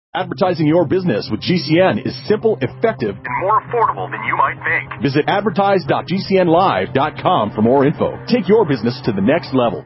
Advertising your business with GCN is simple, effective, and more affordable than you might think. Visit advertise.gcnlive.com for more info. Take your business to the next level.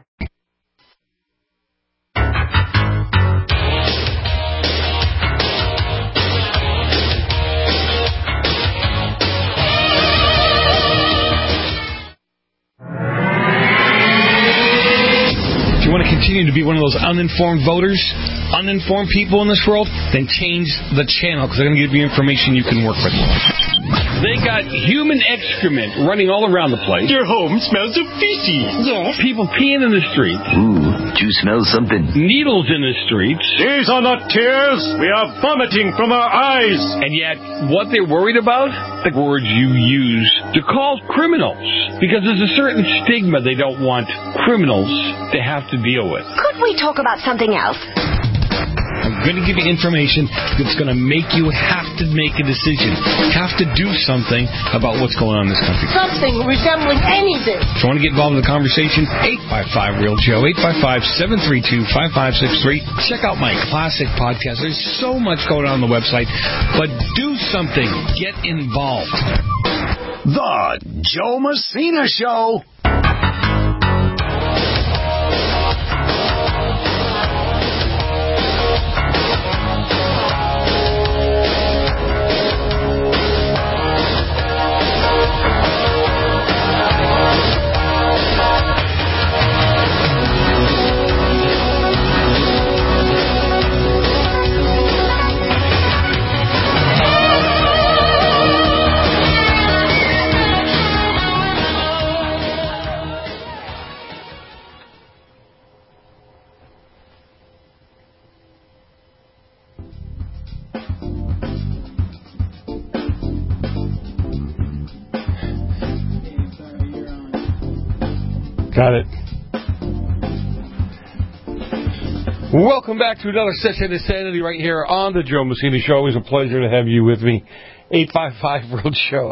If you want to continue to be one of those uninformed voters, uninformed people in this world, then change the channel because they're going to give you information you can work with. They got human excrement running all around the place. Your home smells so fishy. Yes. People peeing in the streets. Ooh, do you smell something? Needles in the streets. These are not tears. We are vomiting from our eyes. And yet, what they're worried about? The words you use to call criminals. Because there's a certain stigma they don't want criminals to have to deal with. Could we talk about something else? I'm going to give you information that's going to make you have to make a decision, have to do something about what's going on in this country. Something resembling anything. If you want to get involved in the conversation, 855-REAL-JOE, 855-732-5563. Check out my classic podcast. There's so much going on the website, but do something. Get involved. The Joe Messina Show. Got it. Welcome back to another session of Insanity right here on the Joe Messina Show. Always a pleasure to have you with me. 855-REAL-JOE,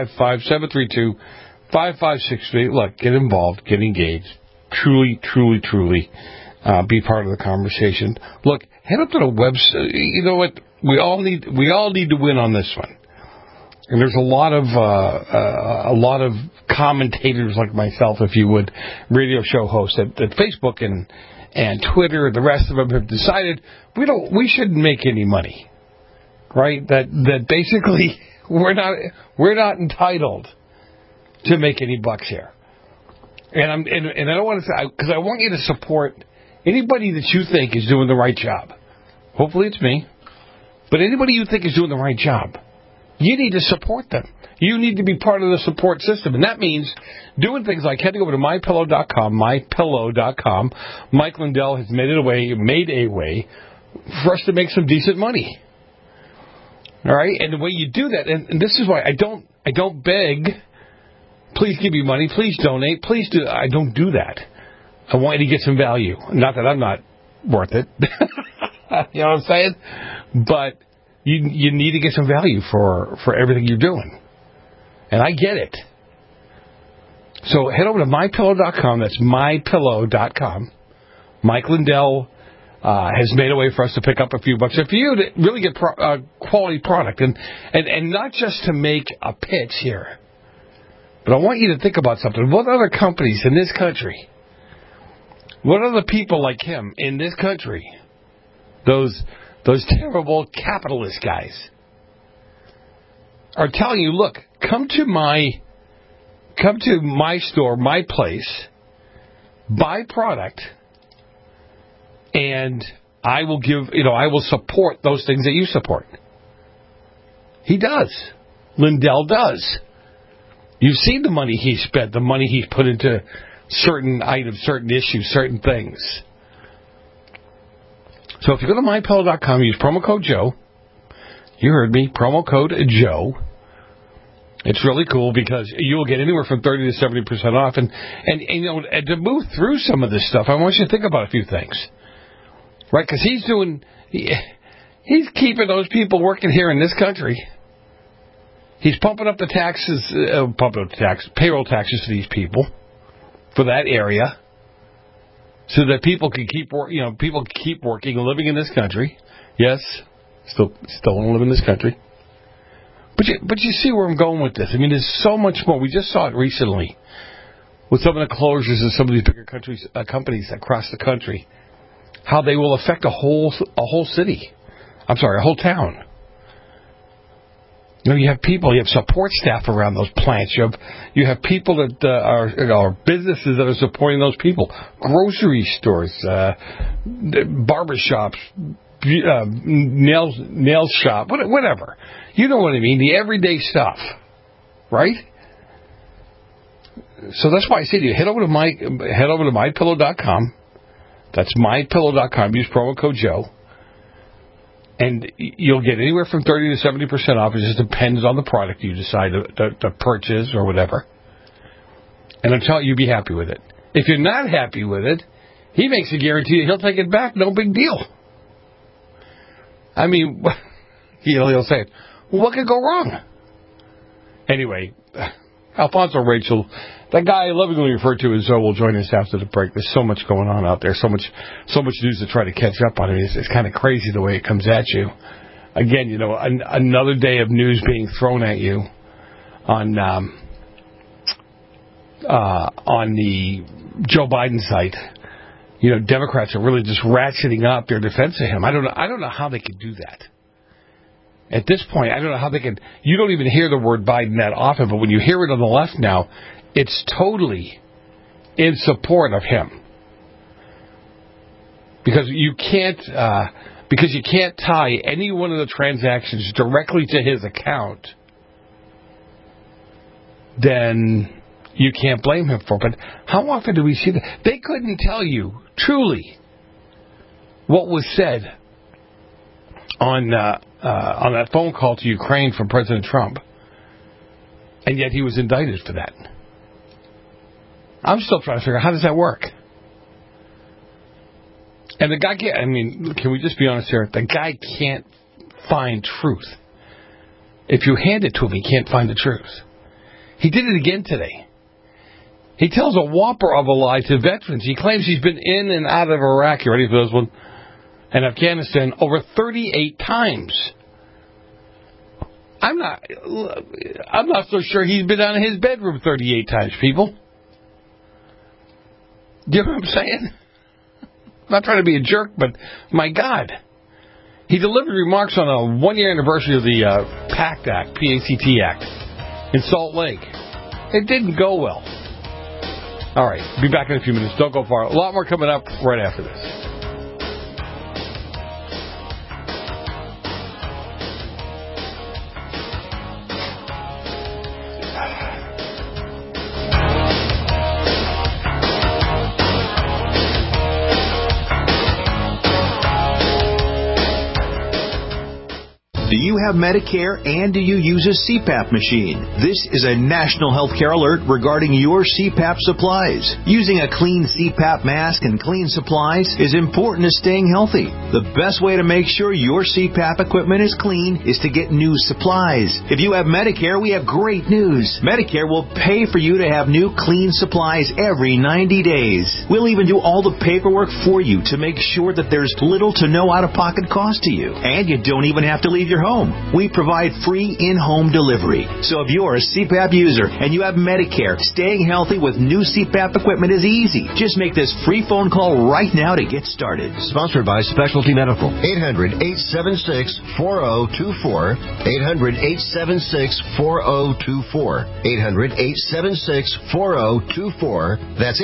855-732-5563. Look, get involved, get engaged. Truly, truly, truly be part of the conversation. Look, head up to the website. You know what? We all need to win on this one. And there's a lot of commentators like myself, if you would, radio show hosts at Facebook and Twitter and the rest of them have decided we shouldn't make any money, right? That basically we're not entitled to make any bucks here. And I don't want to say, because I want you to support anybody that you think is doing the right job. Hopefully it's me, but anybody you think is doing the right job. You need to support them. You need to be part of the support system. And that means doing things like heading over to mypillow.com. Mike Lindell has made a way for us to make some decent money. All right? And the way you do that, and this is why I don't beg, please give me money, please donate, please do. I don't do that. I want you to get some value. Not that I'm not worth it. You know what I'm saying? But you need to get some value for everything you're doing. And I get it. So head over to mypillow.com. That's mypillow.com. Mike Lindell has made a way for us to pick up a few bucks. If you to really get quality product, and not just to make a pitch here, but I want you to think about something. What other companies in this country, what other people like him in this country, those terrible capitalist guys, are telling you, look, come to my store, my place, buy product, and I will I will support those things that you support. He does. Lindell does. You've seen the money he spent, the money he's put into certain items, certain issues, certain things. So if you go to mypillow.com, use promo code Joe. You heard me, promo code Joe. It's really cool because you'll get anywhere from 30 to 70% off. And to move through some of this stuff, I want you to think about a few things. Right? Because he's keeping those people working here in this country. He's pumping up the payroll taxes to these people for that area, so that people can keep working and living in this country. Yes, Still want to live in this country. But you see where I'm going with this. I mean, there's so much more. We just saw it recently with some of the closures of some of these bigger companies across the country, how they will affect a whole city. I'm sorry, a whole town. You know, you have people, you have support staff around those plants. You have people that are businesses that are supporting those people. Grocery stores, barbershops, nail shop, whatever. You know what I mean? The everyday stuff, right? So that's why I say to you, head over to mypillow.com. That's mypillow.com. Use promo code Joe. And you'll get anywhere from 30 to 70% off. It just depends on the product you decide to purchase or whatever. And I'm telling you, you'll be happy with it. If you're not happy with it, he makes a guarantee that he'll take it back. No big deal. I mean, he'll say, well, what could go wrong? Anyway, Alfonso Rachel, that guy I lovingly referred to as Zoe, will join us after the break. There's so much going on out there, so much news to try to catch up on. It's kind of crazy the way it comes at you. Again, you know, another day of news being thrown at you on the Joe Biden site. You know, Democrats are really just ratcheting up their defense of him. I don't know how they could do that. At this point, I don't know how they can. You don't even hear the word Biden that often, but when you hear it on the left now, it's totally in support of him. Because you can't tie any one of the transactions directly to his account, then you can't blame him for it. But how often do we see that? They couldn't tell you, truly, what was said on that phone call to Ukraine from President Trump. And yet he was indicted for that. I'm still trying to figure out, how does that work? And the guy can't, I mean, can we just be honest here? The guy can't find truth. If you hand it to him, he can't find the truth. He did it again today. He tells a whopper of a lie to veterans. He claims he's been in and out of Iraq, you ready for this one? And Afghanistan over 38 times. I'm not so sure he's been out of his bedroom 38 times, people. You know what I'm saying? I'm not trying to be a jerk, but my God. He delivered remarks on a one-year anniversary of the PACT Act, P-A-C-T Act, in Salt Lake. It didn't go well. All right, be back in a few minutes. Don't go far. A lot more coming up right after this. Do you have Medicare and do you use a CPAP machine? This is a national healthcare alert regarding your CPAP supplies. Using a clean CPAP mask and clean supplies is important to staying healthy. The best way to make sure your CPAP equipment is clean is to get new supplies. If you have Medicare, we have great news. Medicare will pay for you to have new clean supplies every 90 days. We'll even do all the paperwork for you to make sure that there's little to no out-of-pocket cost to you. And you don't even have to leave your home. We provide free in-home delivery. So if you're a CPAP user and you have Medicare, staying healthy with new CPAP equipment is easy. Just make this free phone call right now to get started. Sponsored by Specialty Medical. 800-876-4024. 800-876-4024. 800-876-4024. That's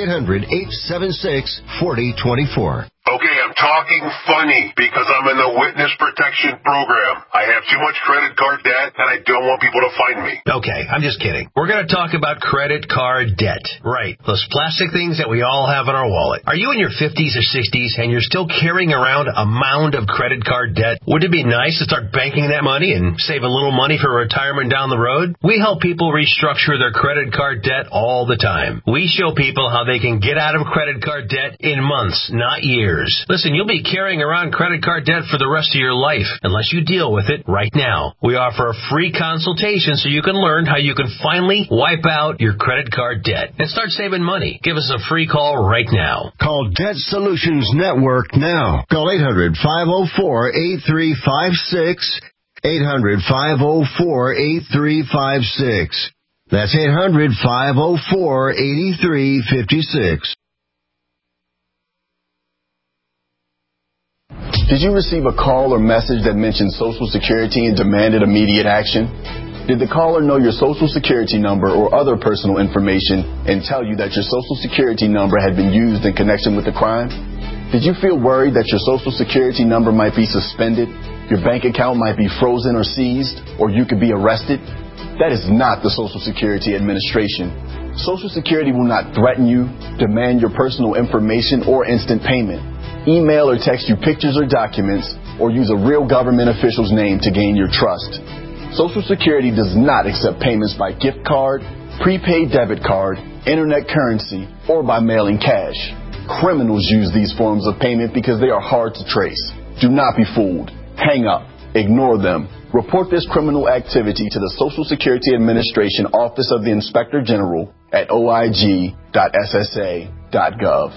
800-876-4024. Okay, I'm talking funny because I'm in the witness protection program. I have too much credit card debt and I don't want people to find me. Okay, I'm just kidding. We're going to talk about credit card debt. Right, those plastic things that we all have in our wallet. Are you in your 50s or 60s and you're still carrying around a mound of credit card debt? Wouldn't it be nice to start banking that money and save a little money for retirement down the road? We help people restructure their credit card debt all the time. We show people how they can get out of credit card debt in months, not years. years. Listen, you'll be carrying around credit card debt for the rest of your life unless you deal with it right now. We offer a free consultation so you can learn how you can finally wipe out your credit card debt and start saving money. Give us a free call right now. Call Debt Solutions Network now. Call 800-504-8356. 800-504-8356. That's 800-504-8356. Did you receive a call or message that mentioned Social Security and demanded immediate action? Did the caller know your Social Security number or other personal information and tell you that your Social Security number had been used in connection with the crime? Did you feel worried that your Social Security number might be suspended, your bank account might be frozen or seized, or you could be arrested? That is not the Social Security Administration. Social Security will not threaten you, demand your personal information, or instant payment, email or text you pictures or documents, or use a real government official's name to gain your trust. Social Security does not accept payments by gift card, prepaid debit card, internet currency, or by mailing cash. Criminals use these forms of payment because they are hard to trace. Do not be fooled. Hang up. Ignore them. Report this criminal activity to the Social Security Administration Office of the Inspector General at oig.ssa.gov.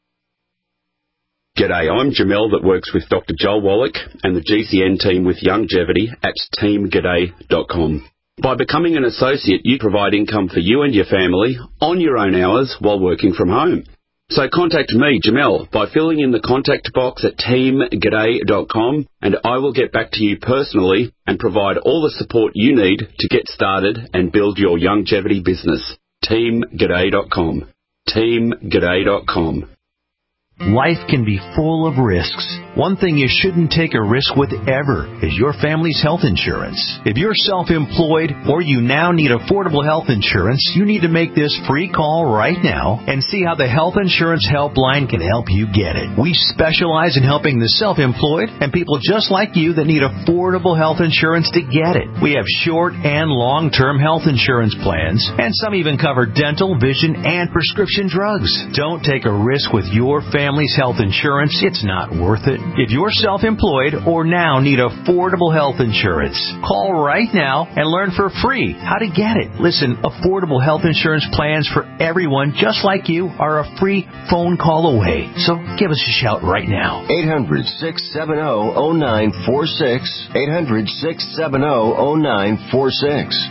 G'day, I'm Jamel that works with Dr. Joel Wallach and the GCN team with Longevity at teamg'day.com. By becoming an associate, you provide income for you and your family on your own hours while working from home. So contact me, Jamel, by filling in the contact box at teamg'day.com, and I will get back to you personally and provide all the support you need to get started and build your longevity business. teamg'day.com. teamg'day.com. Life can be full of risks. One thing you shouldn't take a risk with ever is your family's health insurance. If you're self-employed or you now need affordable health insurance, you need to make this free call right now and see how the Health Insurance Helpline can help you get it. We specialize in helping the self-employed and people just like you that need affordable health insurance to get it. We have short and long-term health insurance plans, and some even cover dental, vision, and prescription drugs. Don't take a risk with your family's health insurance. It's not worth it. If you're self-employed or now need affordable health insurance, call right now and learn for free how to get it. Listen, affordable health insurance plans for everyone just like you are a free phone call away. So give us a shout right now. 800-670-0946. 800-670-0946.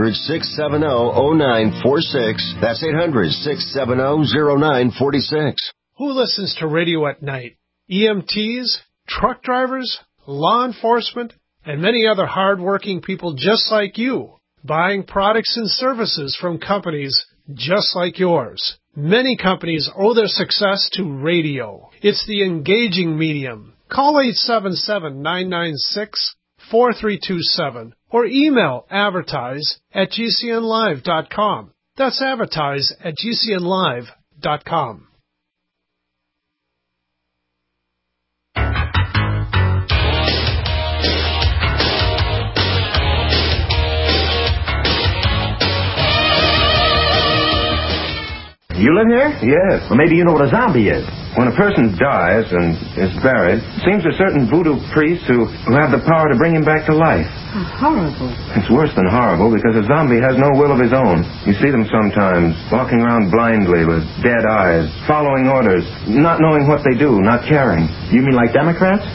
800-670-0946. That's 800-670-0946. Who listens to radio at night? EMTs, truck drivers, law enforcement, and many other hard-working people just like you, buying products and services from companies just like yours. Many companies owe their success to radio. It's the engaging medium. Call 877-996-4327 or email advertise@gcnlive.com. That's advertise@gcnlive.com. You live here? Yes. Well, maybe you know what a zombie is. When a person dies and is buried, it seems there's certain voodoo priests who have the power to bring him back to life. Oh, horrible. It's worse than horrible because a zombie has no will of his own. You see them sometimes walking around blindly with dead eyes, following orders, not knowing what they do, not caring. You mean like Democrats?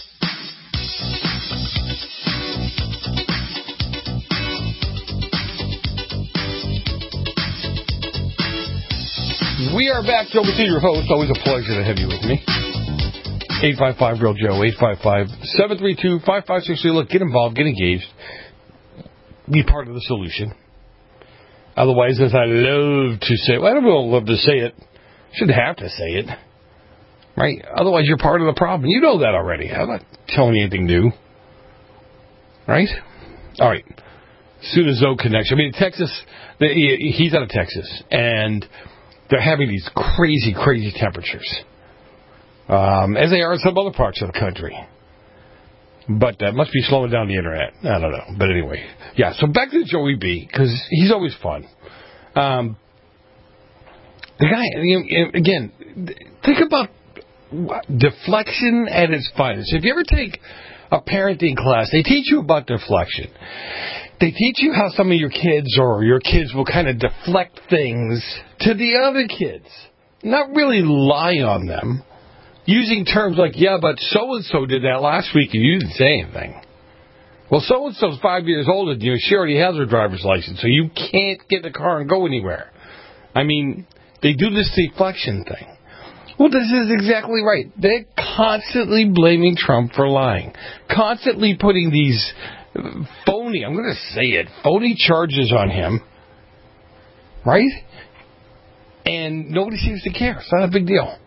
We are back. Joe Messina, your host. Always a pleasure to have you with me. 855-REAL-JOE, 855-732-5563. Look, get involved, get engaged. Be part of the solution. Otherwise, as I love to say, well, I don't love to say it. Shouldn't have to say it. Right? Otherwise, you're part of the problem. You know that already. I'm not telling you anything new. Right? All right. Sudazo connection. I mean, Texas, he's out of Texas, and they're having these crazy, crazy temperatures, as they are in some other parts of the country. But that must be slowing down the internet. I don't know. But anyway, yeah, so back to Joey B, because he's always fun. The guy, again, think about deflection at its finest. If you ever take a parenting class, they teach you about deflection. They teach you how some of your kids will kind of deflect things to the other kids. Not really lie on them. Using terms like, yeah, but so-and-so did that last week and you didn't say anything. Well, so-and-so's 5 years older than you. She already has her driver's license, so you can't get in the car and go anywhere. I mean, they do this deflection thing. Well, this is exactly right. They're constantly blaming Trump for lying. Constantly putting these phony, I'm going to say it, phony charges on him. Right? And nobody seems to care. It's not a big deal.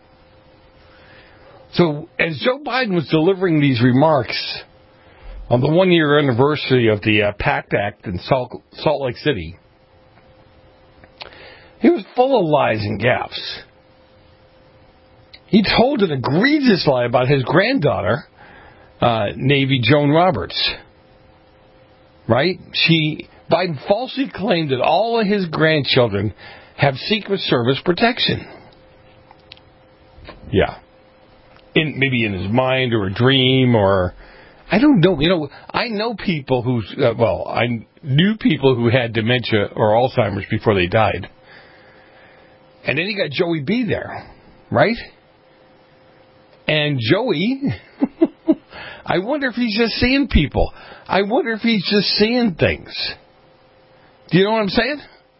So, as Joe Biden was delivering these remarks on the one-year anniversary of the PACT Act in Salt Lake City, he was full of lies and gaffes. He told an egregious lie about his granddaughter, Navy Joan Roberts. Right? Biden falsely claimed that all of his grandchildren have Secret Service protection. Yeah. Maybe in his mind or a dream or... I don't know. You know, I know people I knew people who had dementia or Alzheimer's before they died. And then you got Joey B there, right? And Joey, I wonder if he's just seeing people. I wonder if he's just seeing things. Do you know what I'm saying?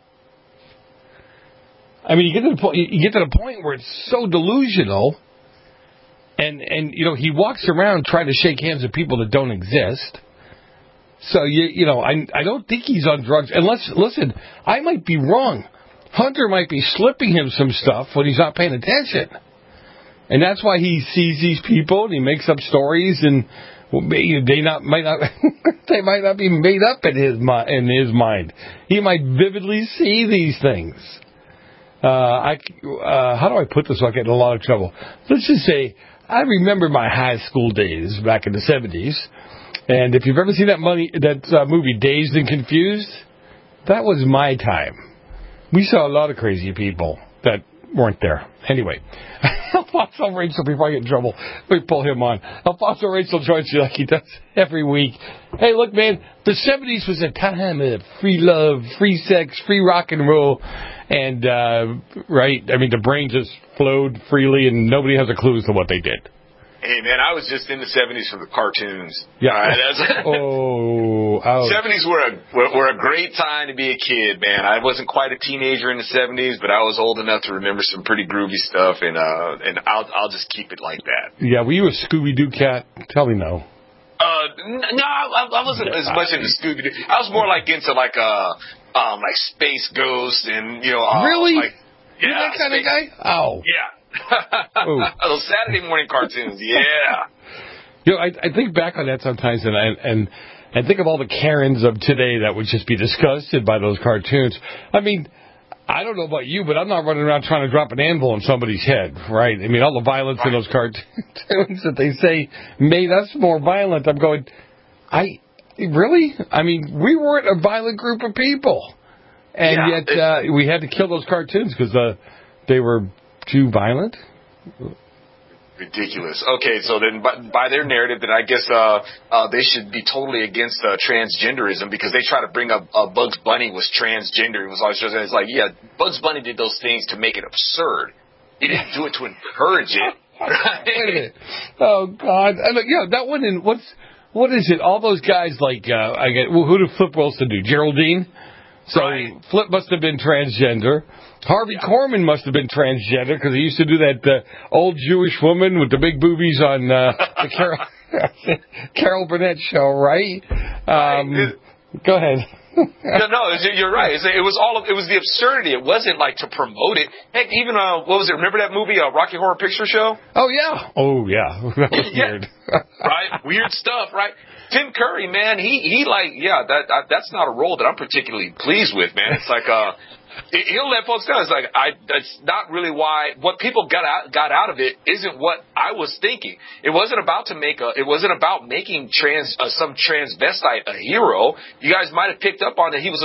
I mean, you get to the point where it's so delusional. And you know, he walks around trying to shake hands with people that don't exist. So, I don't think he's on drugs. Unless, listen, I might be wrong. Hunter might be slipping him some stuff when he's not paying attention. And that's why he sees these people and he makes up stories and they might not be made up in his mind. He might vividly see these things. How do I put this so I get in a lot of trouble? Let's just say, I remember my high school days back in the 70s, and if you've ever seen that movie Dazed and Confused, that was my time. We saw a lot of crazy people that weren't there. Anyway, Alfonso Rachel, before I get in trouble, let me pull him on. Alfonso Rachel joins you like he does every week. Hey, look, man, the 70s was a time of free love, free sex, free rock and roll, and, right, I mean, the brain just flowed freely and nobody has a clue as to what they did. Hey, man, I was just in the 70s for the cartoons. Yeah. Right? 70s Ouch. were a great time to be a kid, man. I wasn't quite a teenager in the 70s, but I was old enough to remember some pretty groovy stuff, and I'll just keep it like that. Yeah, were you a Scooby-Doo cat? Tell me no. No, I wasn't as much into Scooby-Doo. I was more like into like Space Ghost and, really? Yeah, you're that kind of guy? Oh. Yeah. Those Saturday morning cartoons, yeah. I think back on that sometimes, and think of all the Karens of today that would just be disgusted by those cartoons. I mean, I don't know about you, but I'm not running around trying to drop an anvil on somebody's head, right? I mean, all the violence in those cartoons that they say made us more violent. I'm going, really? I mean, we weren't a violent group of people, and yet we had to kill those cartoons because they were too violent? Ridiculous. Okay, so then by their narrative, then I guess they should be totally against transgenderism because they try to bring up Bugs Bunny was transgender. It's like, yeah, Bugs Bunny did those things to make it absurd. He didn't do it to encourage it. Right? Wait a minute. Oh, God. That one in, what is it? All those guys like, who did Flip Wilson do? Geraldine? So Flip must have been transgender. Harvey Korman must have been transgender because he used to do that old Jewish woman with the big boobies on the Carol Burnett show, right? Go ahead. No, you're right. It was the absurdity. It wasn't like to promote it. Heck, even what was it? Remember that movie, Rocky Horror Picture Show? Oh yeah. That was weird. Right, weird stuff. Right. Tim Curry, man, that's not a role that I'm particularly pleased with, man. It's like he'll let folks know. It's like that's not really why what people got out of it isn't what I was thinking. It wasn't about making some transvestite a hero. You guys might have picked up on that he was a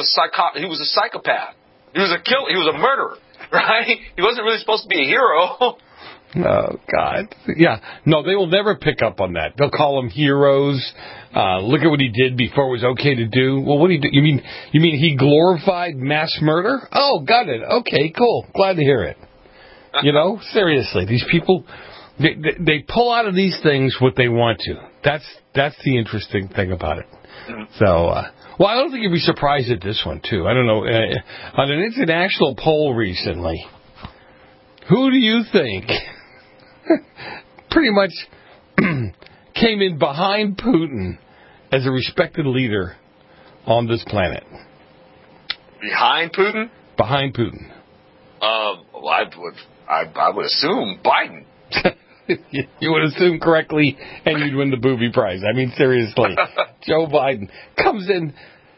psychopath. He was a murderer, right? He wasn't really supposed to be a hero. Oh, God. Yeah. No, they will never pick up on that. They'll call them heroes. Look at what he did before it was okay to do. Well, what did he do? You mean he glorified mass murder? Oh, got it. Okay, cool. Glad to hear it. Seriously, these people, they pull out of these things what they want to. That's the interesting thing about it. So, well, I don't think you'd be surprised at this one, too. I don't know. On an international poll recently, who do you think pretty much came in behind Putin as a respected leader on this planet? Behind Putin? Behind Putin. Well, I would assume Biden. You would assume correctly, and you'd win the booby prize. I mean, seriously. Joe Biden comes in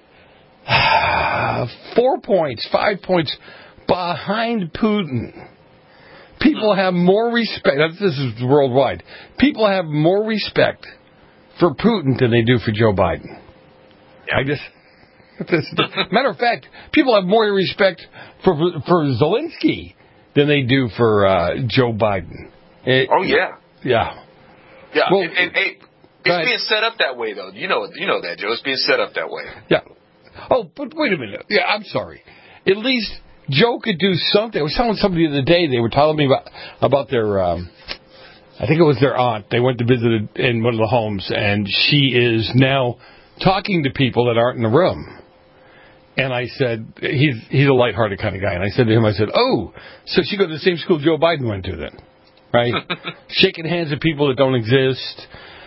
4 points, 5 points behind Putin. People have more respect. This is worldwide. People have more respect for Putin than they do for Joe Biden. Yeah. Matter of fact, people have more respect for Zelensky than they do for Joe Biden. Yeah. Yeah. Yeah. Well, and it's being set up that way, though. You know that, Joe. It's being set up that way. Yeah. Oh, but wait a minute. Yeah, I'm sorry. At least Joe could do something. I was telling somebody the other day, they were telling me about their, I think it was their aunt. They went to visit in one of the homes, and she is now talking to people that aren't in the room. And I said, he's a lighthearted kind of guy. And I said to him, oh, so she goes to the same school Joe Biden went to then, right? Shaking hands with people that don't exist,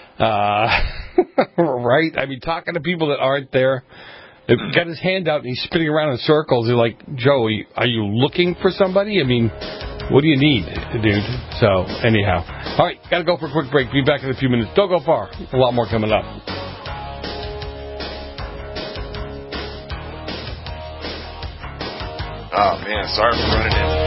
right? I mean, talking to people that aren't there. He got his hand out and he's spinning around in circles. He's like, Joe, are you looking for somebody? I mean, what do you need, dude? So, anyhow. All right, got to go for a quick break. Be back in a few minutes. Don't go far. A lot more coming up. Oh, man, sorry for running in.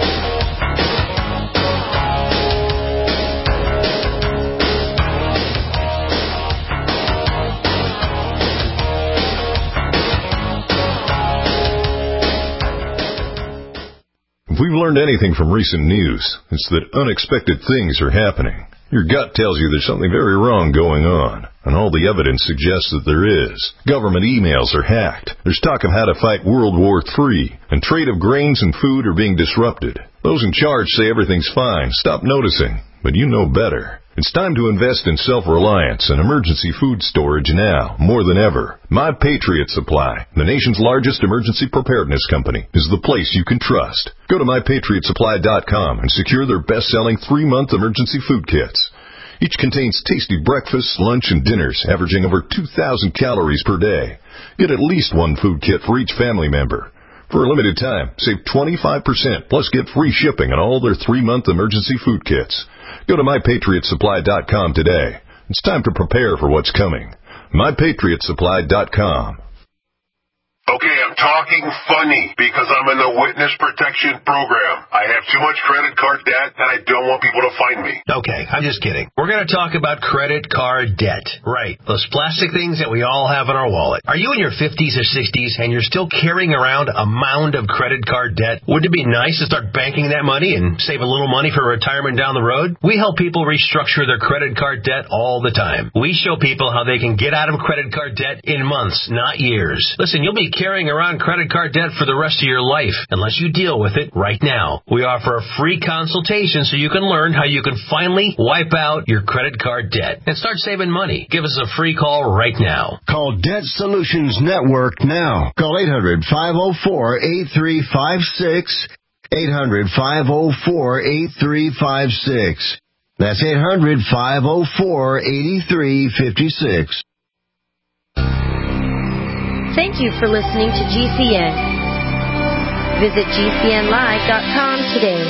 If we've learned anything from recent news, it's that unexpected things are happening. Your gut tells you there's something very wrong going on, and all the evidence suggests that there is. Government emails are hacked. There's talk of how to fight World War III, and trade of grains and food are being disrupted. Those in charge say everything's fine. Stop noticing, but you know better. It's time to invest in self-reliance and emergency food storage now, more than ever. My Patriot Supply, the nation's largest emergency preparedness company, is the place you can trust. Go to MyPatriotSupply.com and secure their best-selling 3-month emergency food kits. Each contains tasty breakfasts, lunch, and dinners, averaging over 2,000 calories per day. Get at least one food kit for each family member. For a limited time, save 25%, plus get free shipping on all their 3-month emergency food kits. Go to MyPatriotSupply.com today. It's time to prepare for what's coming. MyPatriotSupply.com. Okay, I'm talking funny because I'm in the witness protection program. I have too much credit card debt and I don't want people to find me. Okay, I'm just kidding. We're going to talk about credit card debt. Right. Those plastic things that we all have in our wallet. Are you in your 50s or 60s and you're still carrying around a mound of credit card debt? Wouldn't it be nice to start banking that money and save a little money for retirement down the road? We help people restructure their credit card debt all the time. We show people how they can get out of credit card debt in months, not years. Listen, you'll be carrying around credit card debt for the rest of your life unless you deal with it right now. We offer a free consultation so you can learn how you can finally wipe out your credit card debt and start saving money. Give us a free call right now. Call Debt Solutions Network now. Call 800-504-8356. 800-504-8356. That's 800-504-8356. Thank you for listening to GCN. Visit GCNlive.com today.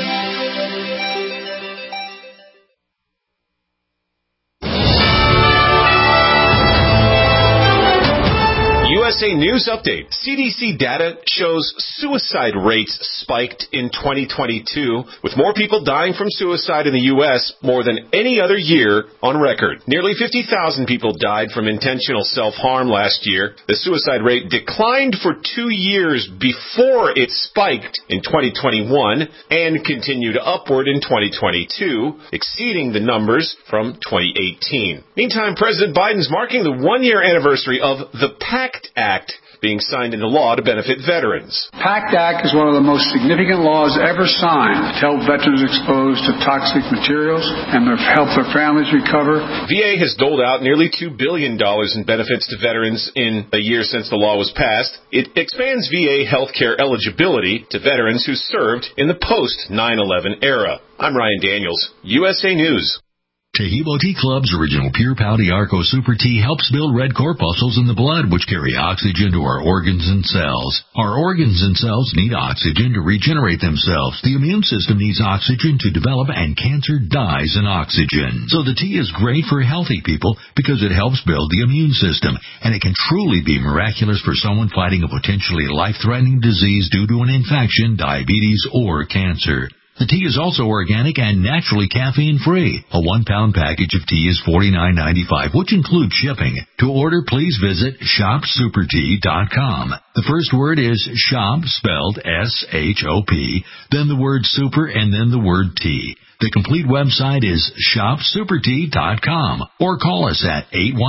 USA News Update. CDC data shows suicide rates spiked in 2022, with more people dying from suicide in the U.S. more than any other year on record. Nearly 50,000 people died from intentional self-harm last year. The suicide rate declined for 2 years before it spiked in 2021 and continued upward in 2022, exceeding the numbers from 2018. Meantime, President Biden's marking the one-year anniversary of the PACT Act being signed into law to benefit veterans. PACT Act is one of the most significant laws ever signed to help veterans exposed to toxic materials and to help their families recover. VA has doled out nearly $2 billion in benefits to veterans in the year since the law was passed. It expands VA health care eligibility to veterans who served in the post-9/11 era. I'm Ryan Daniels, USA News. Tahibo Tea Club's original Pure Pau Arco Super Tea helps build red corpuscles in the blood, which carry oxygen to our organs and cells. Our organs and cells need oxygen to regenerate themselves. The immune system needs oxygen to develop, and cancer dies in oxygen. So the tea is great for healthy people because it helps build the immune system, and it can truly be miraculous for someone fighting a potentially life-threatening disease due to an infection, diabetes, or cancer. The tea is also organic and naturally caffeine-free. A 1-pound package of tea is $49.95, which includes shipping. To order, please visit shopsupertea.com. The first word is shop, spelled S-H-O-P, then the word super, and then the word tea. The complete website is shopsupertea.com, or call us at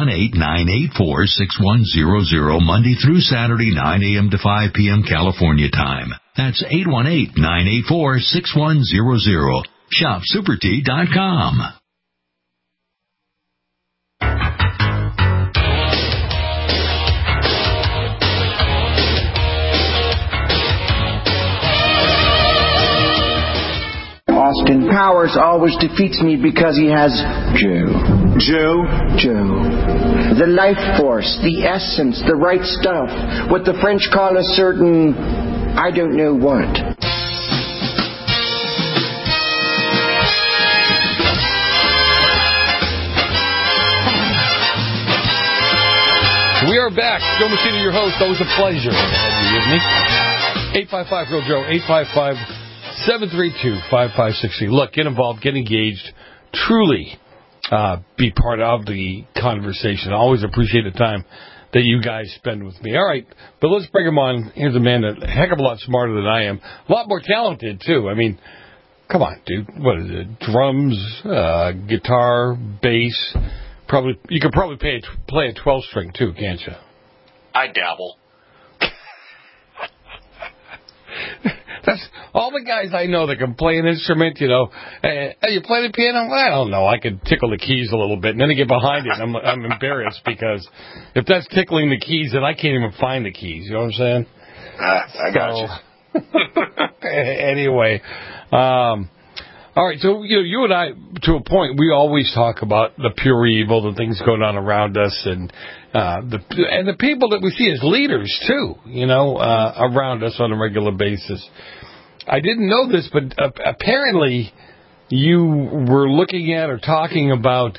818-984-6100 Monday through Saturday, 9 a.m. to 5 p.m. California time. That's 818-984-6100. shopsupertea.com. Austin Powers always defeats me because he has Joe. The life force, the essence, the right stuff, what the French call a certain, I don't know what. We are back. Joe Messina, your host. Always a pleasure to have you with me. 855-REAL-JOE, 855-732-5560. Look, get involved, get engaged, truly be part of the conversation. I always appreciate the time that you guys spend with me. All right, but let's bring him on. Here's a man that's a heck of a lot smarter than I am. A lot more talented, too. I mean, come on, dude. What is it? Drums, guitar, bass. Probably you could probably play a 12-string, too, can't you? I dabble. That's all the guys I know that can play an instrument, you know. Are you playing the piano? I don't know. I could tickle the keys a little bit, and then I get behind it, and I'm embarrassed because if that's tickling the keys, then I can't even find the keys. You know what I'm saying? I got you. Anyway, all right. So you and I, to a point, we always talk about the pure evil, the things going on around us, and the people that we see as leaders too. You know, around us on a regular basis. I didn't know this, but apparently you were looking at or talking about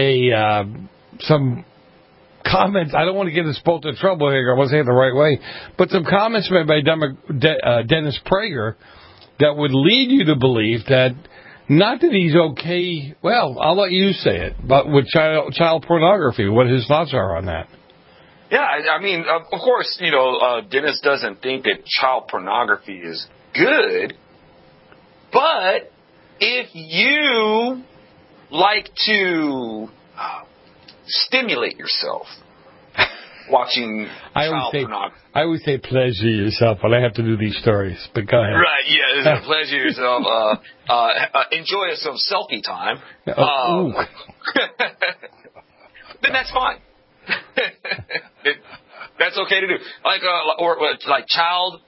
some comments. I don't want to get us both in trouble here. I wasn't saying it the right way, but some comments made by Dennis Prager that would lead you to believe that not that he's okay. Well, I'll let you say it, but with child pornography, what his thoughts are on that. Yeah, I mean, of course, you know, Dennis doesn't think that child pornography is good, but if you like to stimulate yourself watching child pornography. I always say pleasure yourself when I have to do these stories, but go ahead. Right, yeah, this is a pleasure yourself. Enjoy some selfie time. Then that's fine. That's okay to do. Like child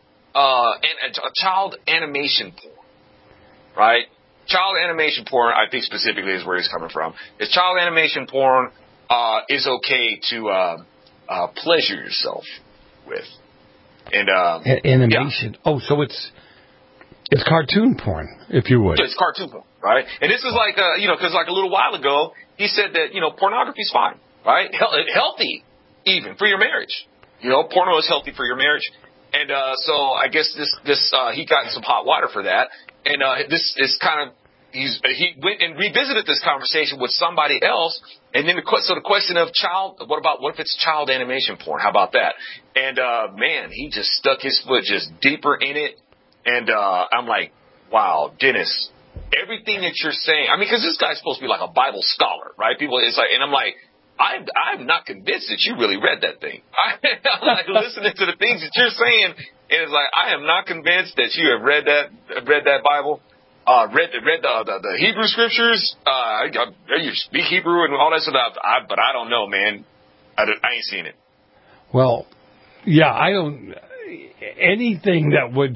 animation porn, right? Child animation porn, I think specifically is where he's coming from. Is child animation porn is okay to pleasure yourself with, and animation. Yeah. Oh, so it's cartoon porn, if you would. It's cartoon porn, right? And this is like because like a little while ago he said that pornography's fine, right? Healthy even for your marriage. Porno is healthy for your marriage. And so I guess this he got in some hot water for that. And this is kind of he went and revisited this conversation with somebody else. And then the question of what if it's child animation porn? How about that? And man, he just stuck his foot just deeper in it. And I'm like, wow, Dennis, everything that you're saying. I mean, because this guy's supposed to be like a Bible scholar, right? And I'm like, I'm not convinced that you really read that thing. I'm like listening to the things that you're saying, and it's like I am not convinced that you have read that Bible, read the Hebrew scriptures. You speak Hebrew and all that stuff. But I don't know, man. I ain't seen it. Well, yeah, I don't. Anything that would,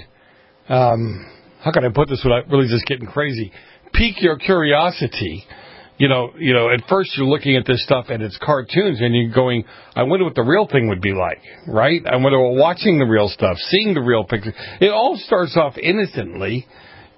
how can I put this without really just getting crazy? Pique your curiosity. At first you're looking at this stuff and it's cartoons and you're going, I wonder what the real thing would be like, right? I wonder, watching the real stuff, seeing the real picture. It all starts off innocently,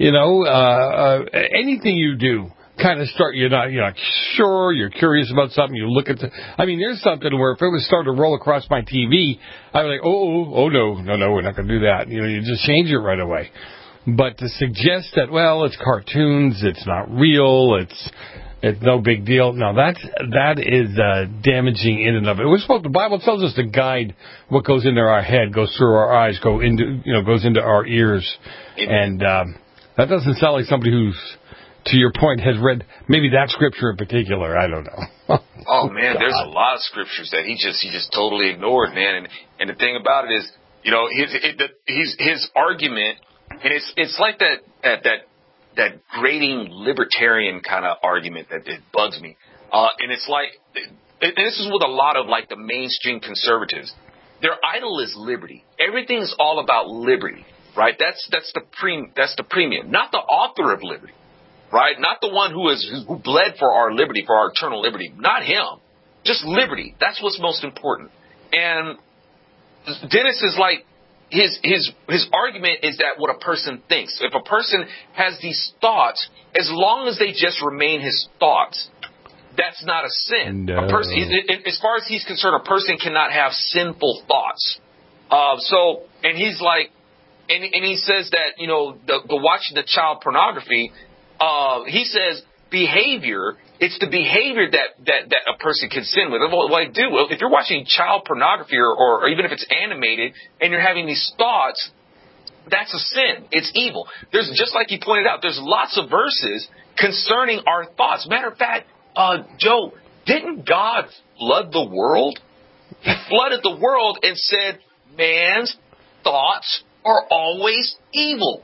anything you do kind of you're not sure, you're curious about something, you look at there's something where if it was starting to roll across my TV, I'd be like, oh, no, we're not going to do that. You just change it right away. But to suggest that, well, it's cartoons, it's not real, it's no big deal. No, that is damaging in and of it. The Bible tells us to guide what goes into our head, goes through our eyes, goes into our ears, and that doesn't sound like somebody who's, to your point, has read maybe that scripture in particular. I don't know. Oh man, there's a lot of scriptures that he just totally ignored, man. And the thing about it is, his argument, and it's like that grating libertarian kind of argument that it bugs me. And it's like, and this is with a lot of like the mainstream conservatives. Their idol is liberty. Everything's all about liberty, right? That's the premium, not the author of liberty, right? Not the one who bled for our liberty, for our eternal liberty. Not him. Just liberty. That's what's most important. And Dennis is like, his argument is that what a person thinks. If a person has these thoughts, as long as they just remain his thoughts, that's not a sin. No. A person, as far as he's concerned, a person cannot have sinful thoughts. And he's like, and he says that the watching the child pornography. He says behavior. It's the behavior that a person can sin with. Well, if you're watching child pornography or even if it's animated and you're having these thoughts, that's a sin. It's evil. There's, just like you pointed out, there's lots of verses concerning our thoughts. Matter of fact, Joe, didn't God flood the world? He flooded the world and said, man's thoughts are always evil.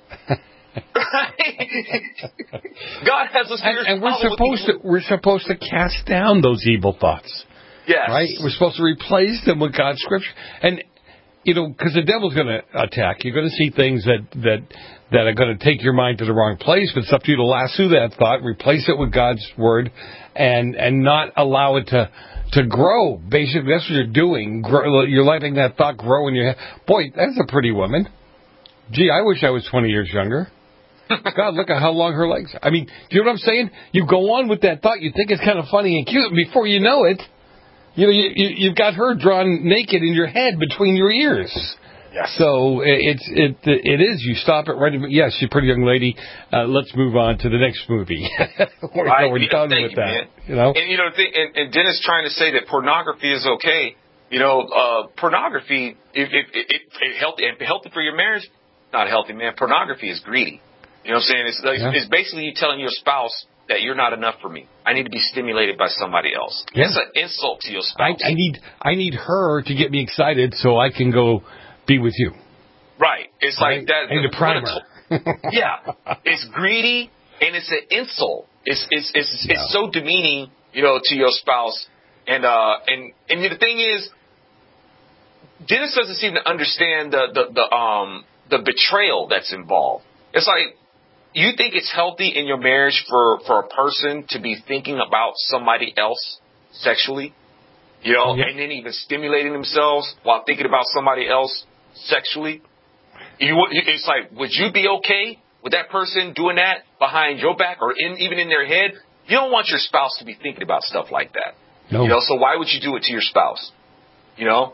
God has a spirit, and we're supposed to cast down those evil thoughts. Yes, right. We're supposed to replace them with God's scripture, and because the devil's going to attack. You're going to see things that are going to take your mind to the wrong place. But it's up to you to lasso that thought, replace it with God's word, and not allow it to grow. Basically, that's what you're doing. You're letting that thought grow in your head. Boy, that's a pretty woman. Gee, I wish I was 20 years younger. God, look at how long her legs are. I mean, do you know what I'm saying? You go on with that thought. You think it's kind of funny and cute. And before you know it, you've got her drawn naked in your head between your ears. Yes. So it is. You stop it right. Yes, she's a pretty young lady. Let's move on to the next movie. We're done with that. And Dennis trying to say that pornography is okay. Pornography, if healthy for your marriage, not healthy, man. Pornography is greedy. You know what I'm saying? It's basically you telling your spouse that you're not enough for me. I need to be stimulated by somebody else. Yeah. It's an insult to your spouse. I need her to get me excited so I can go be with you. Right. It's like that. I need a primer. Yeah. It's greedy and it's an insult. It's so demeaning, to your spouse. And the thing is, Dennis doesn't seem to understand the betrayal that's involved. It's like, you think it's healthy in your marriage for a person to be thinking about somebody else sexually, and then even stimulating themselves while thinking about somebody else sexually? It's like, would you be okay with that person doing that behind your back or even in their head? You don't want your spouse to be thinking about stuff like that. No. So why would you do it to your spouse?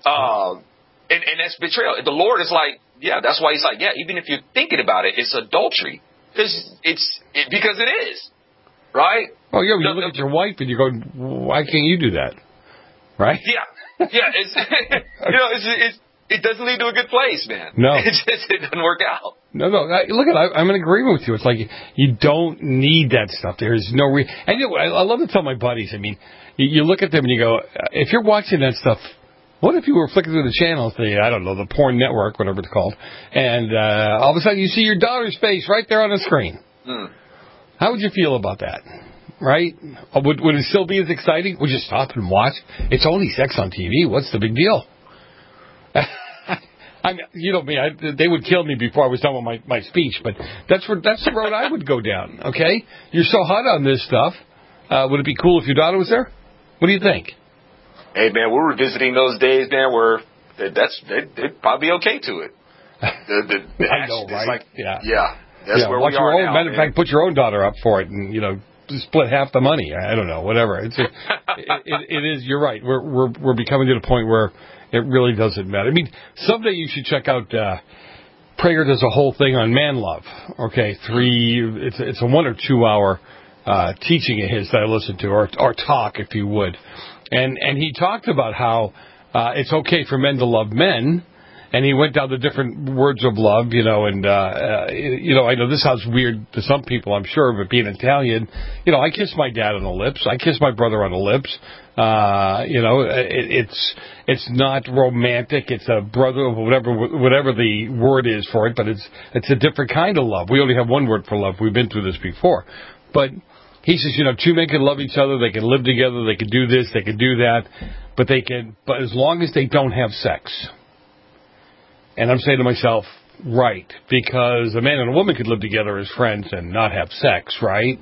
And that's betrayal. The Lord is like, yeah, that's why he's like, yeah, even if you're thinking about it, it's adultery. Because it is. Right? Oh, yeah, you look at your wife and you go, why can't you do that? Right? Yeah. It doesn't lead to a good place, man. No. It doesn't work out. No. I'm in agreement with you. It's like you don't need that stuff. There's no and I love to tell my buddies, I mean, you look at them and you go, if you're watching that stuff, what if you were flicking through the channels, I don't know, the porn network, whatever it's called, and all of a sudden you see your daughter's face right there on the screen. How would you feel about that? Right? Would it still be as exciting? Would you stop and watch? It's only sex on TV. What's the big deal? You know me, they would kill me before I was done with my speech, but that's the road I would go down, okay? You're so hot on this stuff. Would it be cool if your daughter was there? What do you think? Hey, man, we're revisiting those days, man, where they'd probably be okay to it. I know, right? Like, yeah. That's where we are now, matter of fact, put your own daughter up for it and, split half the money. I don't know, whatever. It is, you're right. We're becoming to the point where it really doesn't matter. I mean, someday you should check out, Prager does a whole thing on man love. Okay, it's a 1 or 2 hour, teaching of his that I listened to, or talk, if you would. And he talked about how, it's okay for men to love men. And he went down the different words of love, and, I know this sounds weird to some people, I'm sure, but being Italian, I kiss my dad on the lips. I kiss my brother on the lips. It's not romantic. It's a brother, whatever the word is for it, but it's a different kind of love. We only have one word for love. We've been through this before. But he says, two men can love each other. They can live together. They can do this. They can do that. But as long as they don't have sex. And I'm saying to myself, right, because a man and a woman could live together as friends and not have sex, right?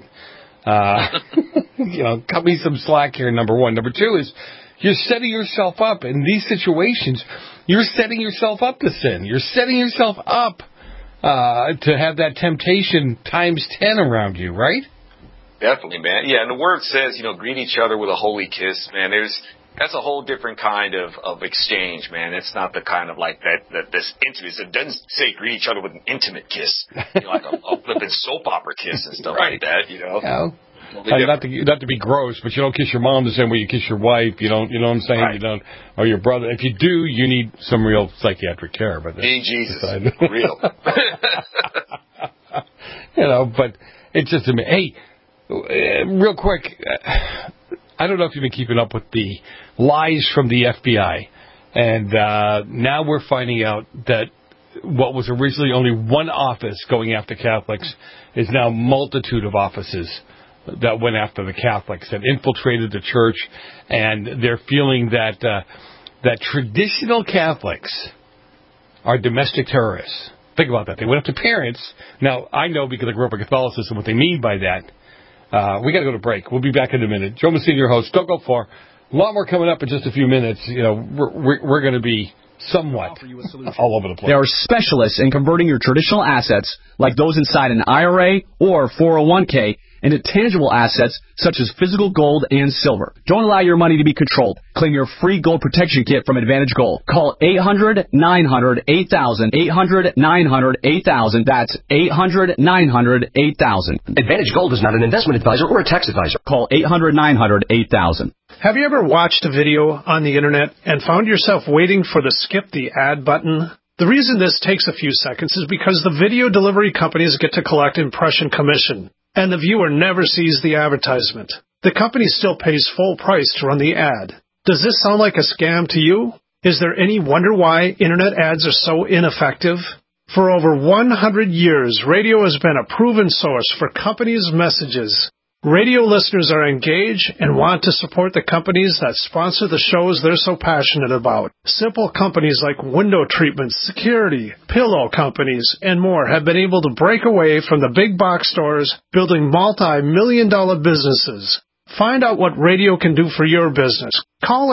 Cut me some slack here, number one. Number two is you're setting yourself up in these situations. You're setting yourself up to sin. You're setting yourself up to have that temptation times 10 around you, right? Definitely, man. Yeah, and the word says, greet each other with a holy kiss, man. That's a whole different kind of exchange, man. It's not the kind of like that this intimate. It doesn't say greet each other with an intimate kiss, like a flippin' soap opera kiss and stuff like that, Not to be gross, but you don't kiss your mom the same way you kiss your wife. You know what I'm saying? Right. You don't, or your brother. If you do, you need some real psychiatric care. But Jesus, real. But it's just hey, real quick. I don't know if you've been keeping up with the lies from the FBI. And now we're finding out that what was originally only one office going after Catholics is now a multitude of offices that went after the Catholics and infiltrated the church. And they're feeling that traditional Catholics are domestic terrorists. Think about that. They went after parents. Now, I know because I grew up in Catholicism what they mean by that. We got to go to break. We'll be back in a minute. Joe Messina, your host. Don't go far. A lot more coming up in just a few minutes. We're going to be somewhat all over the place. There are specialists in converting your traditional assets, like those inside an IRA or 401k, into tangible assets such as physical gold and silver. Don't allow your money to be controlled. Claim your free gold protection kit from Advantage Gold. Call 800-900-8000, 800-900-8000. That's 800-900-8000. Advantage Gold is not an investment advisor or a tax advisor. Call 800-900-8000. Have you ever watched a video on the internet and found yourself waiting for the skip the ad button? The reason this takes a few seconds is because the video delivery companies get to collect impression commission, and the viewer never sees the advertisement. The company still pays full price to run the ad. Does this sound like a scam to you? Is there any wonder why internet ads are so ineffective? For over 100 years, radio has been a proven source for companies' messages. Radio listeners are engaged and want to support the companies that sponsor the shows they're so passionate about. Simple companies like window treatments, security, pillow companies, and more have been able to break away from the big box stores, building multi-million-dollar businesses. Find out what radio can do for your business. Call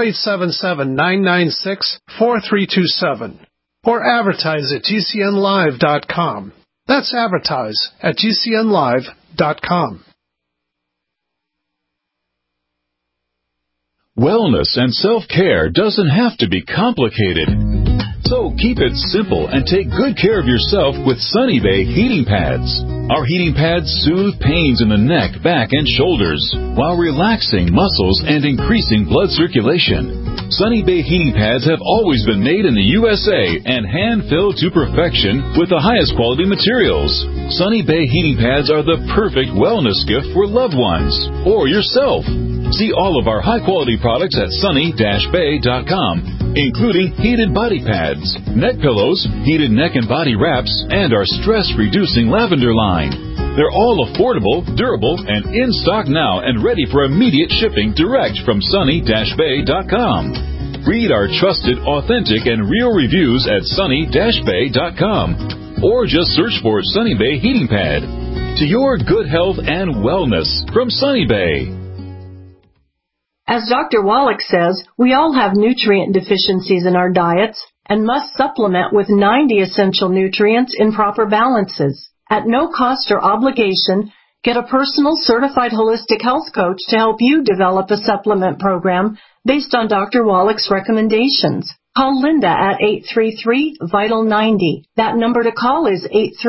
877-996-4327 or advertise at GCNlive.com. That's advertise at GCNlive.com. Wellness and self-care doesn't have to be complicated. So keep it simple and take good care of yourself with Sunny Bay heating pads. Our heating pads soothe pains in the neck, back, and shoulders while relaxing muscles and increasing blood circulation. Sunny Bay heating pads have always been made in the USA and hand-filled to perfection with the highest quality materials. Sunny Bay heating pads are the perfect wellness gift for loved ones or yourself. See all of our high-quality products at sunny-bay.com. Including heated body pads, neck pillows, heated neck and body wraps, and our stress-reducing lavender line. They're all affordable, durable, and in stock now and ready for immediate shipping direct from sunny-bay.com. Read our trusted, authentic, and real reviews at sunny-bay.com. Or just search for Sunny Bay Heating Pad. To your good health and wellness from Sunny Bay. As Dr. Wallach says, we all have nutrient deficiencies in our diets and must supplement with 90 essential nutrients in proper balances. At no cost or obligation, get a personal certified holistic health coach to help you develop a supplement program based on Dr. Wallach's recommendations. Call Linda at 833-VITAL-90. That number to call is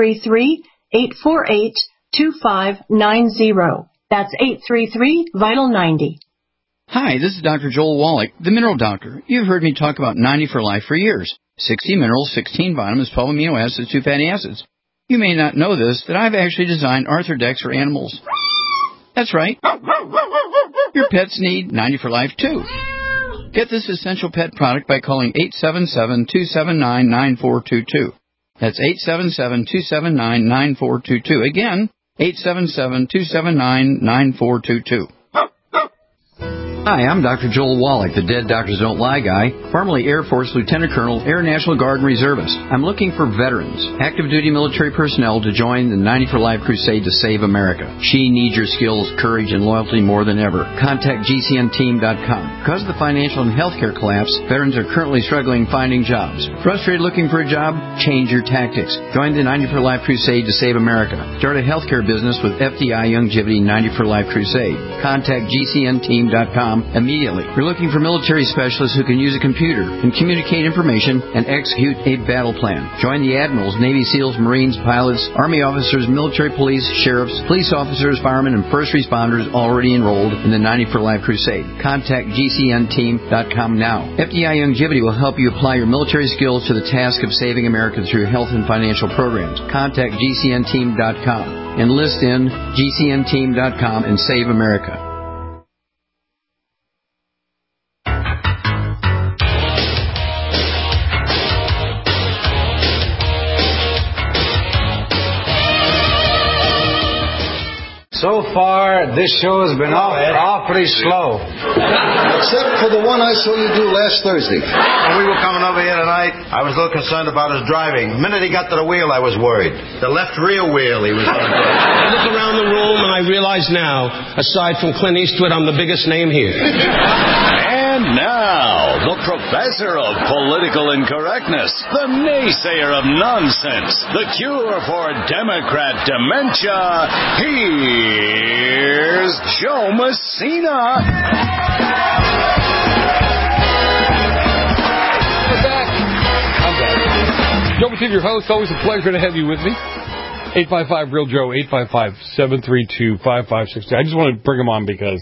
833-848-2590. That's 833-VITAL-90. Hi, this is Dr. Joel Wallach, the Mineral Doctor. You've heard me talk about 90 for Life for years. 60 minerals, 16 vitamins, 12 amino acids, 2 fatty acids. You may not know this, that I've actually designed Arthrodex for animals. That's right. Your pets need 90 for Life, too. Get this essential pet product by calling 877-279-9422. That's 877-279-9422. Again, 877-279-9422. Hi, I'm Dr. Joel Wallach, the Dead Doctors Don't Lie guy, formerly Air Force Lieutenant Colonel, Air National Guard and Reservist. I'm looking for veterans, active duty military personnel to join the 90 for Life crusade to save America. She needs your skills, courage, and loyalty more than ever. Contact GCNteam.com. Because of the financial and healthcare collapse, veterans are currently struggling finding jobs. Frustrated looking for a job? Change your tactics. Join the 90 for Life crusade to save America. Start a healthcare business with FDI Youngevity 90 for Life crusade. Contact GCNteam.com immediately. We're looking for military specialists who can use a computer and communicate information and execute a battle plan. Join the admirals, Navy SEALs, Marines, pilots, Army officers, military police, sheriffs, police officers, firemen, and first responders already enrolled in the 90 for Life crusade. Contact GCNteam.com now. FDI Youngevity will help you apply your military skills to the task of saving America through health and financial programs. Contact GCNteam.com. Enlist in GCNteam.com and save America. So far, this show has been awfully slow. Except for the one I saw you do last Thursday. When we were coming over here tonight, I was a little concerned about his driving. The minute he got to the wheel, I was worried. The left rear wheel he was on. I look around the room and I realize now, aside from Clint Eastwood, I'm the biggest name here. And now, the professor of political incorrectness, the naysayer of nonsense, the cure for Democrat dementia, here's Joe Messina. I'm back. Joe Messina, your host. Always a pleasure to have you with me. 855-REAL-JOE, 855-732-5562. I just want to bring him on because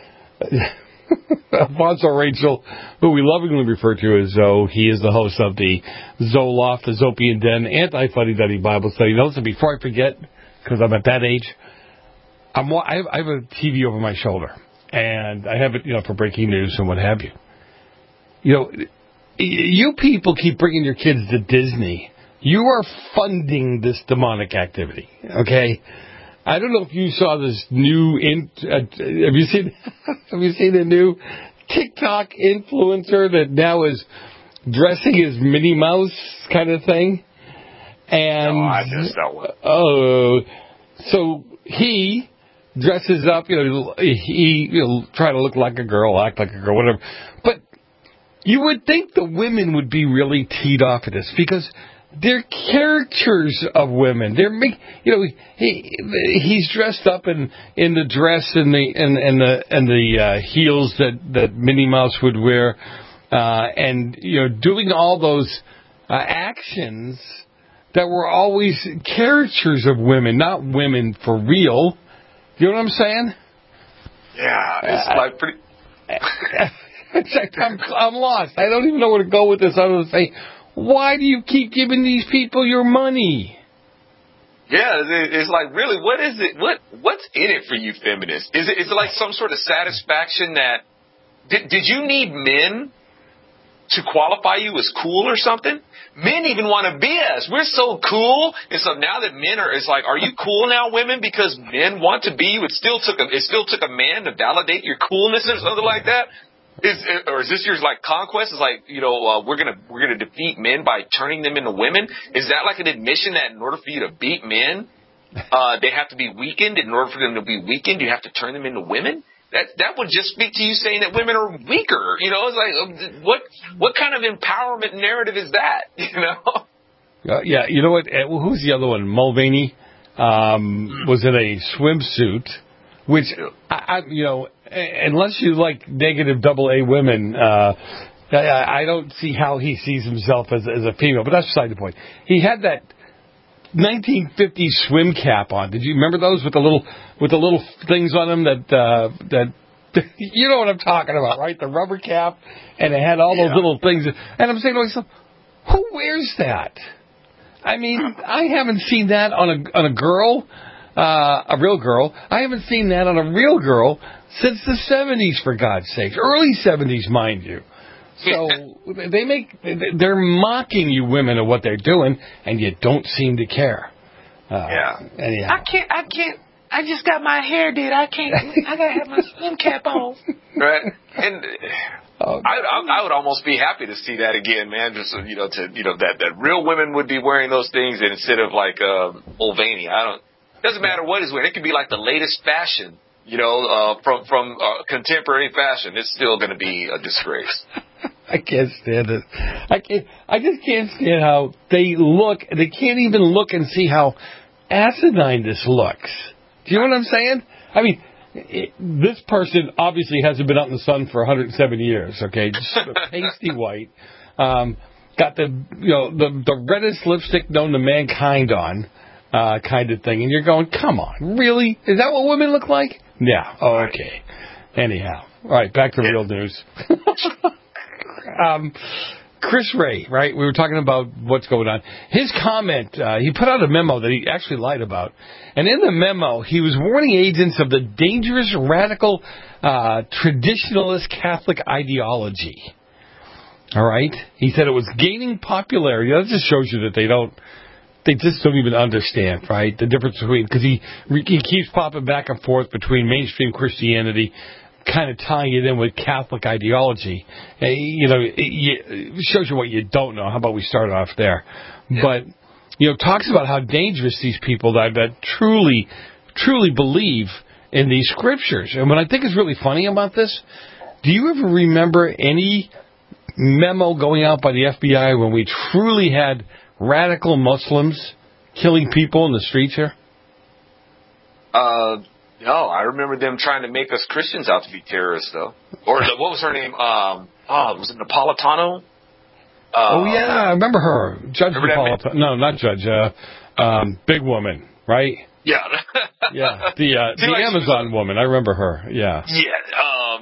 Alfonso Rachel, who we lovingly refer to as Zoe, he is the host of the Zoloft, the Zopian Den, Anti-Fuddy-Duddy Bible Study. Now, listen, before I forget, because I'm at that age, I have a TV over my shoulder, and I have it, for breaking news and what have you. You people keep bringing your kids to Disney. You are funding this demonic activity, okay? I don't know if you saw this new. Have you seen the new TikTok influencer that now is dressing as Minnie Mouse kind of thing? And no, I missed that one. Oh, so he dresses up. He'll try to look like a girl, act like a girl, whatever. But you would think the women would be really teed off at this because They're caricatures of women. He's dressed up in the dress and the heels that Minnie Mouse would wear, and doing all those actions that were always caricatures of women, not women for real. You know what I'm saying? Yeah, it's like pretty. I'm lost. I don't even know where to go with this other than say, why do you keep giving these people your money? Yeah, it's like, really, what is it? What's in it for you feminists? Is it like some sort of satisfaction that did you need men to qualify you as cool or something? Men even want to be us. We're so cool. And so now that men are, it's like, are you cool now, women? Because men want to be you. It still took a man to validate your coolness or something like that. Or is this your like conquest? It's like, we're gonna defeat men by turning them into women. Is that like an admission that in order for you to beat men, they have to be weakened? In order for them to be weakened, you have to turn them into women? That would just speak to you saying that women are weaker. It's like, what kind of empowerment narrative is that? Yeah, you know what? Who's the other one? Mulvaney was in a swimsuit, which unless you like negative AA women, I don't see how he sees himself as a female. But that's beside the point. He had that 1950s swim cap on. Did you remember those with the little things on them that you know what I'm talking about, right? The rubber cap, and it had all those little things. And I'm saying to myself, who wears that? I mean, I haven't seen that on a girl, a real girl. I haven't seen that on a real girl since the 70s, for God's sake. Early 70s, mind you. So they're mocking you women of what they're doing, and you don't seem to care. Anyhow. I can't. I just got my hair did. I gotta have my swim cap on. Right. And I would almost be happy to see that again, man. Just that real women would be wearing those things instead of like Mulvaney. Doesn't matter what is wearing. It could be like the latest fashion. From contemporary fashion, it's still going to be a disgrace. I can't stand it. I just can't stand how they look. They can't even look and see how asinine this looks. Do you know what I'm saying? I mean, this person obviously hasn't been out in the sun for 107 years. Okay, just pasty white, got the reddest lipstick known to mankind on, kind of thing, and you're going, come on, really? Is that what women look like? Yeah. Oh, okay. Anyhow, all right, back to real news. Chris Wray, right? We were talking about what's going on. His comment, he put out a memo that he actually lied about. And in the memo, he was warning agents of the dangerous, radical, traditionalist Catholic ideology. All right? He said it was gaining popularity. That just shows you that they just don't even understand, right? The difference between, because he keeps popping back and forth between mainstream Christianity, kind of tying it in with Catholic ideology. It shows you what you don't know. How about we start off there? Yeah. But, talks about how dangerous these people are that truly, truly believe in these scriptures. And what I think is really funny about this, do you ever remember any memo going out by the FBI when we truly had radical Muslims killing people in the streets here? No, I remember them trying to make us Christians out to be terrorists, though. Or what was her name? Was it Napolitano? I remember her. Judge Napolitano. No, not Judge. Big woman, right? Yeah. Yeah. The Amazon woman. I remember her. Yeah. Yeah.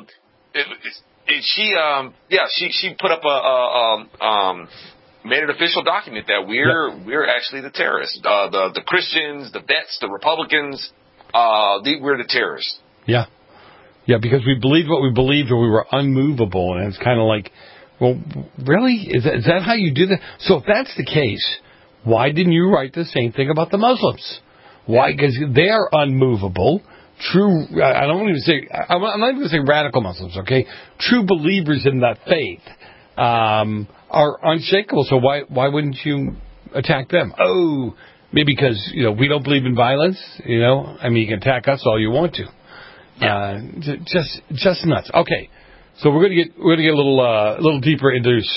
She put up made an official document that we're actually the terrorists. The Christians, the vets, the Republicans. We're the terrorists. Yeah. Yeah, because we believed what we believed or we were unmovable. And it's kind of like, well, really? Is that how you do that? So if that's the case, why didn't you write the same thing about the Muslims? Why? Because they're unmovable. True, I'm not even going to say radical Muslims, okay? True believers in that faith are unshakable. So why wouldn't you attack them? Oh, maybe because, we don't believe in violence, I mean, you can attack us all you want to. Yeah. Just nuts. Okay. So we're going to get a little deeper into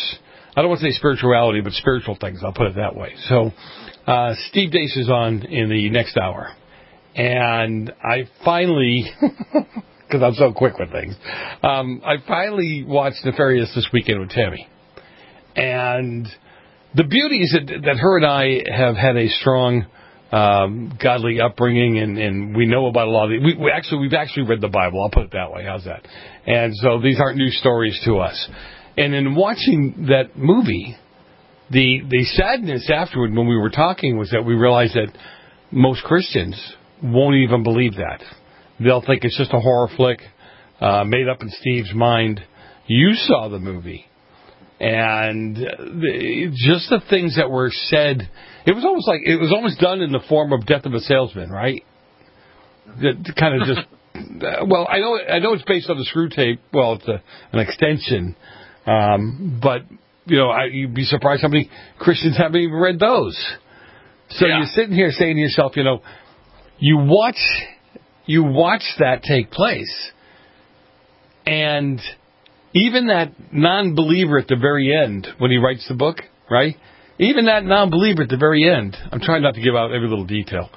I don't want to say spirituality, but spiritual things. I'll put it that way. So Steve Deace is on in the next hour. And I finally, because I'm so quick with things, I finally watched Nefarious this weekend with Tammy. And the beauty is that her and I have had a strong godly upbringing, and we know about a lot of it. We've actually read the Bible. I'll put it that way. How's that? And so these aren't new stories to us. And in watching that movie, the sadness afterward when we were talking was that we realized that most Christians won't even believe that. They'll think it's just a horror flick made up in Steve's mind. You saw the movie. And just the things that were said, it was almost done in the form of Death of a Salesman, right? Kind of just, well, I know it's based on the Screw Tape. Well, it's an extension, but you'd be surprised how many Christians haven't even read those. So you're sitting here saying to yourself, you watch that take place, and even that non-believer at the very end, when he writes the book, right? Even that non-believer at the very end, I'm trying not to give out every little detail,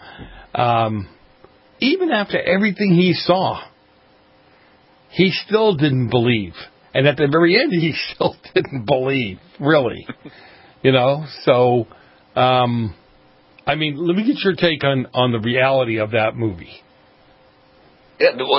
even after everything he saw, he still didn't believe. And at the very end, he still didn't believe, really. So, let me get your take on the reality of that movie. Yeah, well,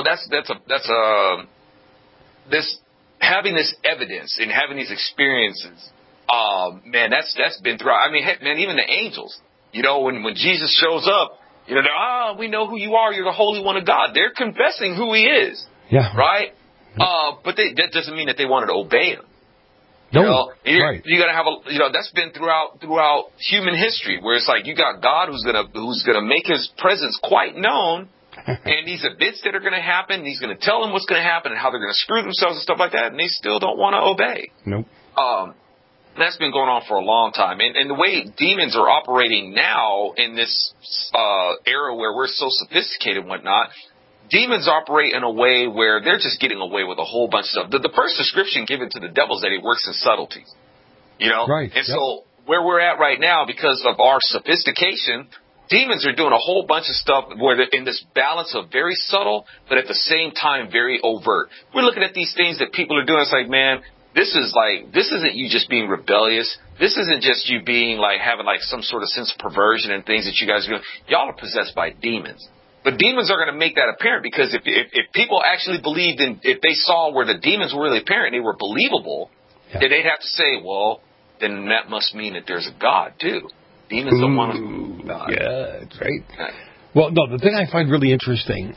this having this evidence and having these experiences, man, that's been throughout. I mean, heck, man, even the angels, when Jesus shows up, we know who you are. You're the Holy One of God. They're confessing who He is. Yeah. Right? But that doesn't mean that they wanted to obey Him. No. Right. You got to have that's been throughout human history, where it's like you got God who's gonna make His presence quite known. And these events that are going to happen, He's going to tell them what's going to happen and how they're going to screw themselves and stuff like that, and they still don't want to obey. Nope. That's been going on for a long time. And the way demons are operating now in this era where we're so sophisticated and whatnot, demons operate in a way where they're just getting away with a whole bunch of stuff. The first description given to the devil is that he works in subtleties. Right. And so where we're at right now, because of our sophistication, demons are doing a whole bunch of stuff where they're in this balance of very subtle, but at the same time very overt. We're looking at these things that people are doing. It's like, man, this isn't you just being rebellious. This isn't just you being having some sort of sense of perversion and things that you guys are doing. Y'all are possessed by demons. But demons are going to make that apparent, because if people actually believed in, if they saw where the demons were really apparent, they were believable, then they'd have to say, well, then that must mean that there's a God too. Demons don't want to. Yeah, that's right. Well, no, the thing I find really interesting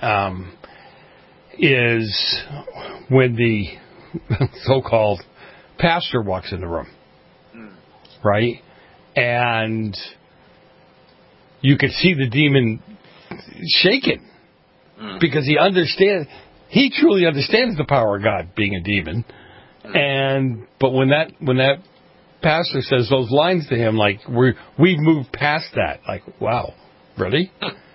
is when the so-called pastor walks in the room, right? And you could see the demon shaken because he truly understands the power of God, being a demon. But when that pastor says those lines to him, we've moved past that. Wow, really?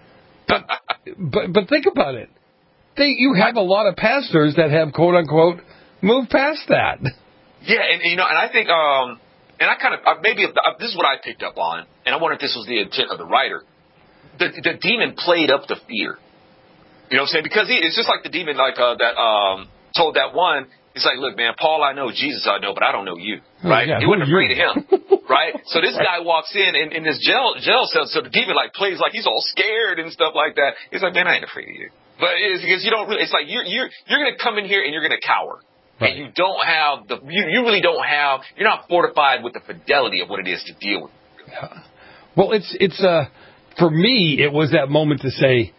but think about it. You have a lot of pastors that have quote unquote moved past that. Yeah, and I think and I kind of maybe this is what I picked up on, and I wonder if this was the intent of the writer. The demon played up the fear. You know what I'm saying? Because it's just like the demon that told that one. He's like, look, man, Paul I know, Jesus I know, but I don't know you, right? Yeah, he wasn't afraid of him, right? So this guy walks in this jail cell, so the demon plays like he's all scared and stuff like that. He's like, man, I ain't afraid of you. But it's because you don't really. It's like you're going to come in here and you're going to cower, right. And you don't have you really don't have. You're not fortified with the fidelity of what it is to deal with. Yeah. Well, it's for me, it was that moment to say,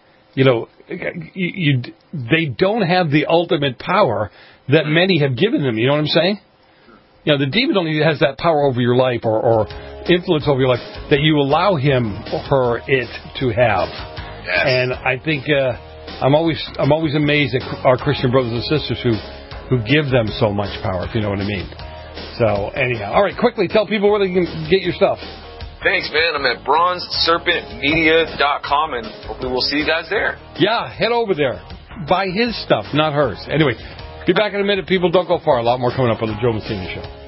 they don't have the ultimate power that many have given them. You know what I'm saying? The demon only has that power over your life or influence over your life that you allow him or it to have. Yes. And I think I'm always amazed at our Christian brothers and sisters who give them so much power, if you know what I mean. So anyhow, all right, quickly tell people where they can get your stuff. Thanks, man. I'm at bronzeserpentmedia.com, and hopefully we'll see you guys there. Yeah, head over there. Buy his stuff, not hers. Anyway, be back in a minute, people. Don't go far. A lot more coming up on the Joe Messina Show.